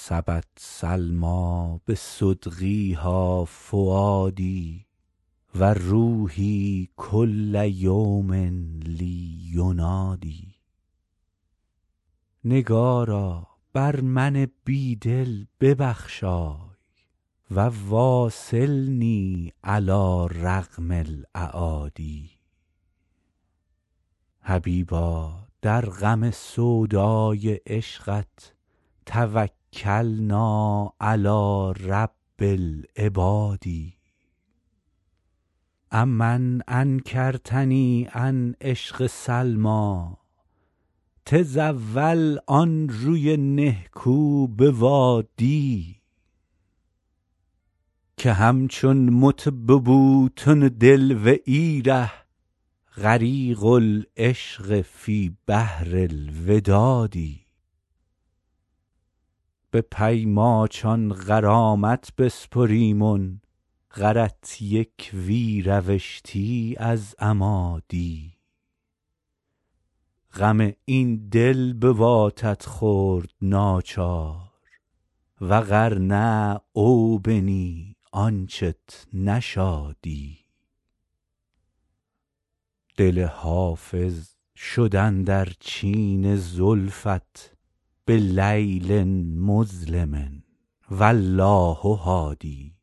سبت سلمیٰ بصدغیها فؤادی و روحی کل یوم لی ینادی. نگارا بر من بی دل ببخشای و واصلنی علی رغم الاعادی. حبیبا در غم سودای عشقت توکلنا علی رب العباد. امن انکرتنی عن عشق سلمیٰ تزول آن روی نهکو به وادی. که همچون مت ببوتن دل و ایره غریق العشق فی بحر الوداد. به پیماچان غرامت بسپریمون غرت یک وی روشتی از عمادی. غم این دل بواتت خورد ناچار وغرنه اوبنی آنچت نشادی. دل حافظ شد اندر چین زلفت به لیل مظلم والله هادی.